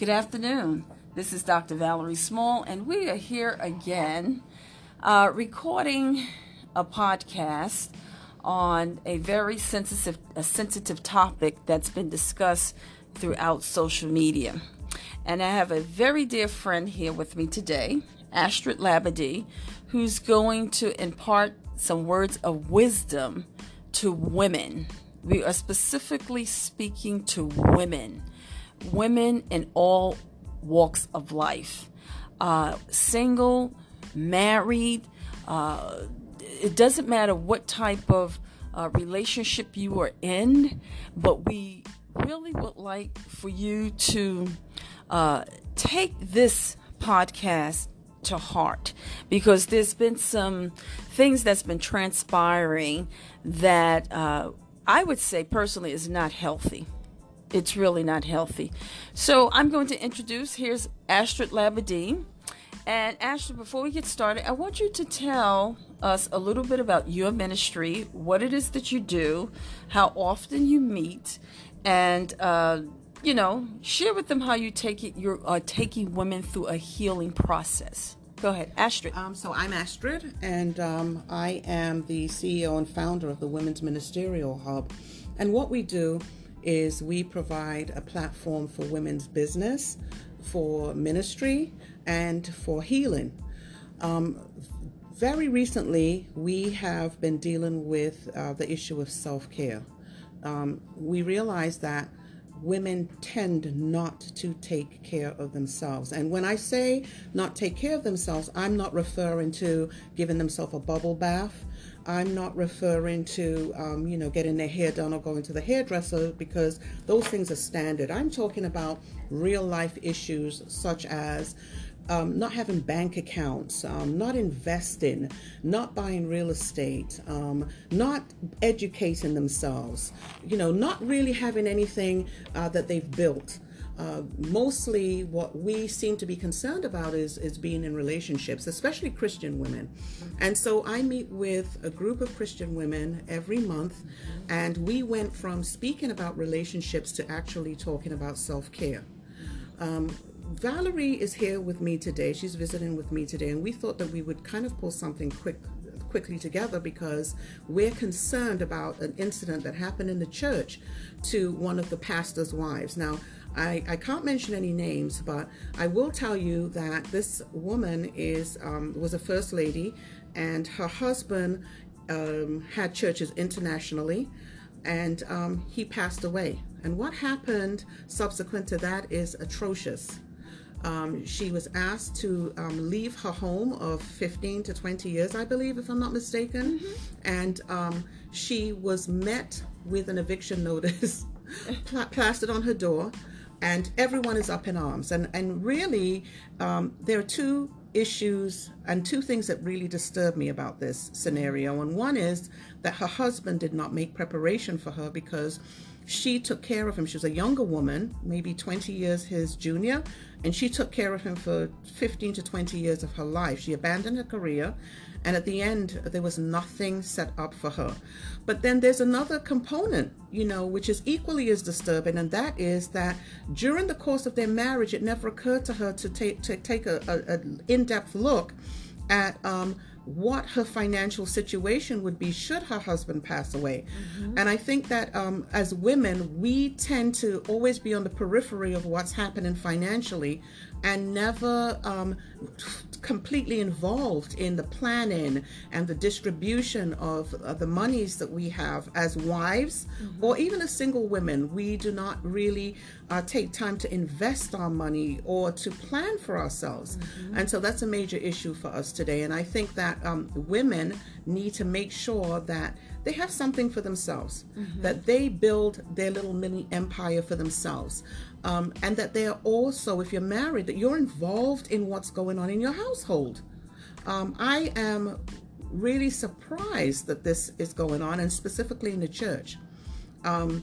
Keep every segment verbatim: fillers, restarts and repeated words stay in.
Good afternoon. This is Doctor Valerie Small, and we are here again uh, recording a podcast on a very sensitive, a sensitive topic that's been discussed throughout social media. And I have a very dear friend here with me today, Astrid Labadie, who's going to impart some words of wisdom to women. We are specifically speaking to women. Women in all walks of life, uh, single, married, uh, it doesn't matter what type of uh, relationship you are in, but we really would like for you to uh, take this podcast to heart, because there's been some things that's been transpiring that uh, I would say personally is not healthy. It's really not healthy. So I'm going to introduce, here's Astrid Labadie. And Astrid, before we get started, I want you to tell us a little bit about your ministry, what it is that you do, how often you meet, and, uh, you know, share with them how you take it, you're uh, taking women through a healing process. Go ahead, Astrid. Um, so I'm Astrid, and um, I am the C E O and founder of the Women's Ministerial Hub. And what we do is we provide a platform for women's business, for ministry, and for healing. Um, very recently, we have been dealing with uh, the issue of self-care. Um, we realize that women tend not to take care of themselves. And when I say not take care of themselves, I'm not referring to giving themselves a bubble bath. I'm not referring to, um, you know, getting their hair done or going to the hairdresser, because those things are standard. I'm talking about real life issues such as um, not having bank accounts, um, not investing, not buying real estate, um, not educating themselves, you know, not really having anything uh, that they've built. Uh, mostly what we seem to be concerned about is, is being in relationships, especially Christian women. And so I meet with a group of Christian women every month, and we went from speaking about relationships to actually talking about self-care. Um, Valerie is here with me today. She's visiting with me today, and we thought that we would kind of pull something quick quickly together because we're concerned about an incident that happened in the church to one of the pastor's wives. Now, I, I can't mention any names, but I will tell you that this woman is um, was a first lady, and her husband um, had churches internationally, and um, he passed away. And what happened subsequent to that is atrocious. Um, she was asked to um, leave her home of fifteen to twenty years, I believe, if I'm not mistaken. Mm-hmm. And um, she was met with an eviction notice pl- plastered on her door, and everyone is up in arms. And, and really, um, there are two issues and two things that really disturb me about this scenario. And one is that her husband did not make preparation for her, because she took care of him. She was a younger woman, maybe twenty years his junior, and she took care of him for fifteen to twenty years of her life. She abandoned her career, and at the end, there was nothing set up for her. But then there's another component, you know, which is equally as disturbing, and that is that during the course of their marriage, it never occurred to her to take to take a, a, a in-depth look at um, what her financial situation would be should her husband pass away. Mm-hmm. And I think that um, as women, we tend to always be on the periphery of what's happening financially, and never um, completely involved in the planning and the distribution of uh, the monies that we have as wives, mm-hmm. or even as single women. We do not really uh, take time to invest our money or to plan for ourselves. Mm-hmm. And so that's a major issue for us today. And I think that um, women need to make sure that they have something for themselves, mm-hmm. that they build their little mini empire for themselves. Um, and that they're also, if you're married, that you're involved in what's going on in your household. Um, I am really surprised that this is going on, and specifically in the church. Um,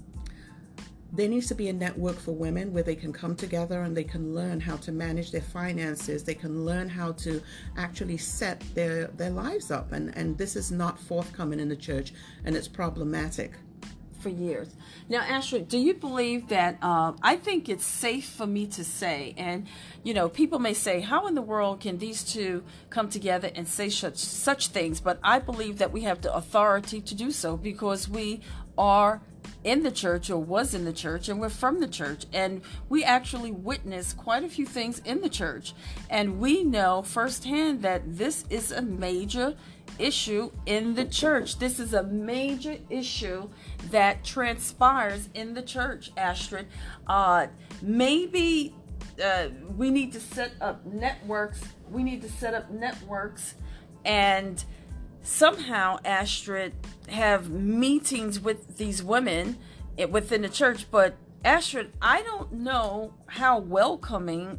there needs to be a network for women where they can come together and they can learn how to manage their finances. They can learn how to actually set their, their lives up. And, and this is not forthcoming in the church, and it's problematic for years. Now, Astrid, do you believe that, uh, I think it's safe for me to say, and, you know, people may say, how in the world can these two come together and say such, such things? But I believe that we have the authority to do so because we are in the church or was in the church and we're from the church, and we actually witnessed quite a few things in the church, and we know firsthand that this is a major issue in the church. This is a major issue that transpires in the church, Astrid. Uh, maybe uh, we need to set up networks. We need to set up networks and somehow, Astrid, have meetings with these women within the church. But Astrid, I don't know how welcoming,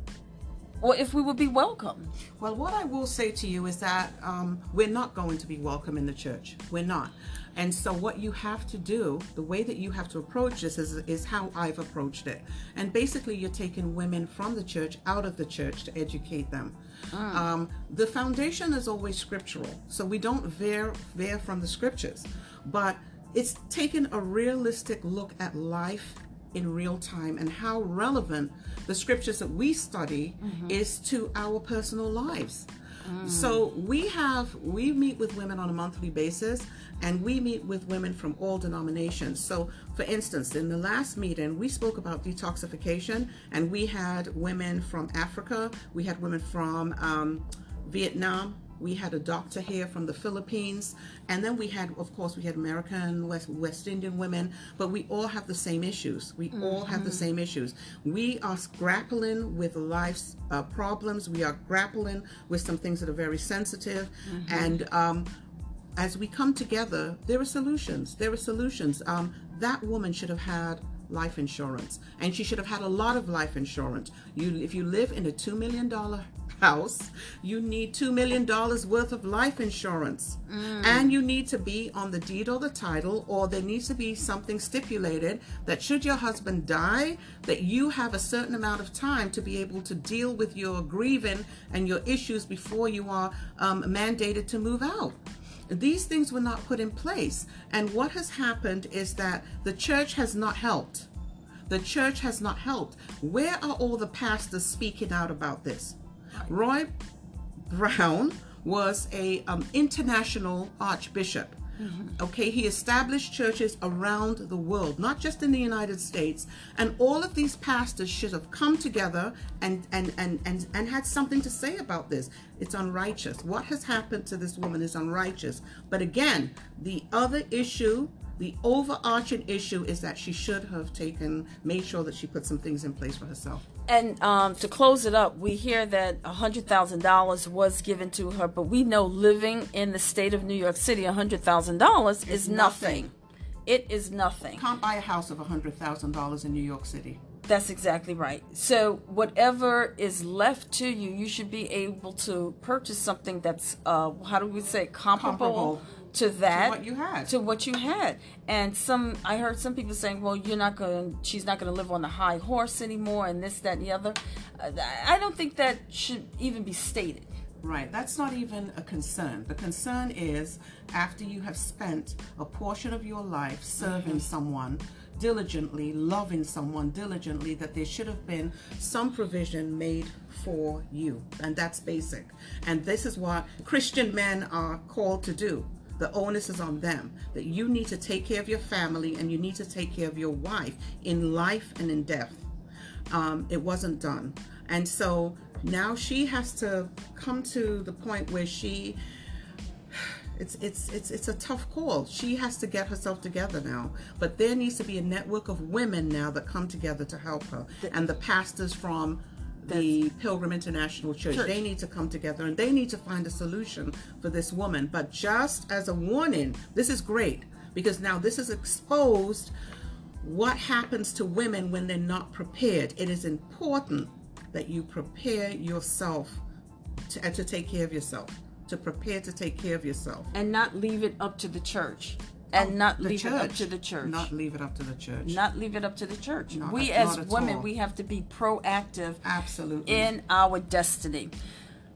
or if we would be welcome. Well, what I will say to you is that um, we're not going to be welcome in the church. We're not. And so what you have to do, the way that you have to approach this is, is how I've approached it. And basically you're taking women from the church out of the church to educate them. Mm. Um, the foundation is always scriptural. So we don't veer, veer from the scriptures. But it's taken a realistic look at life in real time and how relevant the scriptures that we study mm-hmm. is to our personal lives. Mm. So we have, we meet with women on a monthly basis, and we meet with women from all denominations. So for instance, in the last meeting, we spoke about detoxification, and we had women from Africa, we had women from um, Vietnam, we had a doctor here from the Philippines, and then we had, of course, we had American, West, West Indian women, but we all have the same issues. We mm-hmm. all have the same issues. We are grappling with life's uh, problems. We are grappling with some things that are very sensitive, mm-hmm. and um, as we come together, there are solutions. There are solutions. Um, that woman should have had life insurance, and she should have had a lot of life insurance. You, if you live in a two million dollar house, you need two million dollars worth of life insurance, mm. and you need to be on the deed or the title, or there needs to be something stipulated that should your husband die, that you have a certain amount of time to be able to deal with your grieving and your issues before you are um, mandated to move out. These things were not put in place, and what has happened is that the church has not helped. The church has not helped. Where are all the pastors speaking out about this? Roy Brown was a um, international archbishop. Mm-hmm. Okay, he established churches around the world, not just in the United States, and all of these pastors should have come together and and and and, and had something to say about this. It's unrighteous. What has happened to this woman is unrighteous. But again, the other issue, the overarching issue, is that she should have taken, made sure that she put some things in place for herself. And um, to close it up, we hear that one hundred thousand dollars was given to her, but we know living in the state of New York City, one hundred thousand dollars is nothing. nothing. It is nothing. Can't buy a house of one hundred thousand dollars in New York City. That's exactly right. So whatever is left to you, you should be able to purchase something that's, uh, how do we say, comparable, comparable. to that, to what you had, to what you had. And some, I heard some people saying, well, you're not going, she's not going to live on the high horse anymore, and this, that, and the other. Uh, I don't think that should even be stated. Right, that's not even a concern. The concern is after you have spent a portion of your life serving mm-hmm. someone diligently, loving someone diligently, that there should have been some provision made for you. And that's basic. And this is what Christian men are called to do. The onus is on them, that you need to take care of your family and you need to take care of your wife in life and in death. Um, it wasn't done. And so now she has to come to the point where she, it's, it's, it's, it's a tough call. She has to get herself together now. But there needs to be a network of women now that come together to help her. And the pastors from the Pilgrim International Church, Church, they need to come together and they need to find a solution for this woman. But just as a warning, this is great, because now this has exposed what happens to women when they're not prepared. It is important that you prepare yourself to, uh, to take care of yourself, to prepare to take care of yourself. And not leave it up to the church. And oh, not leave church. it up to the church. Not leave it up to the church. Not leave it up to the church. Not, we not as women, all. we have to be proactive Absolutely. in our destiny.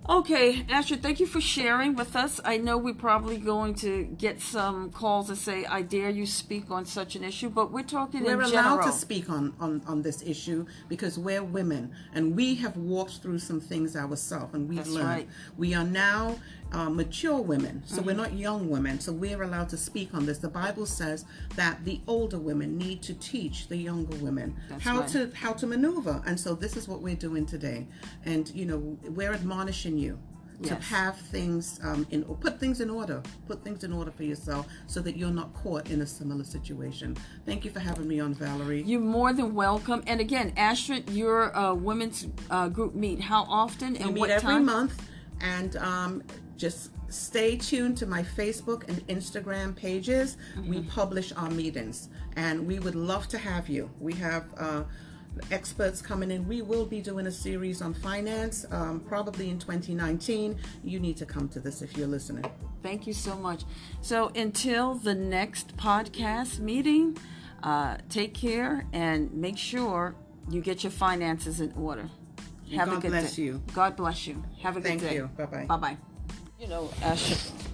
Okay, Astrid, thank you for sharing with us. I know we're probably going to get some calls that say, I dare you speak on such an issue, but we're talking We're in general. allowed to speak on, on, on this issue because we're women and we have walked through some things ourselves and we've That's learned. right. We are now uh, mature women, so mm-hmm. we're not young women, so we're allowed to speak on this. The Bible says that the older women need to teach the younger women That's how right. to how to maneuver, and so this is what we're doing today. And you know, we're admonishing you to Yes. have things um, in, or put things in order, put things in order for yourself so that you're not caught in a similar situation. Thank you for having me on, Valerie. You're more than welcome. And again, Astrid, your uh, women's uh, group meet how often and we meet what every time? month, and um, just stay tuned to my Facebook and Instagram pages. Mm-hmm. We publish our meetings, and we would love to have you. We have uh, experts coming in. We will be doing a series on finance, um, probably in twenty nineteen. You need to come to this if you're listening. Thank you so much. So until the next podcast meeting, uh, take care and make sure you get your finances in order. Have God a good bless day. you. God bless you. Have a good Thank day. you. Bye-bye. Bye-bye. You know, Astrid,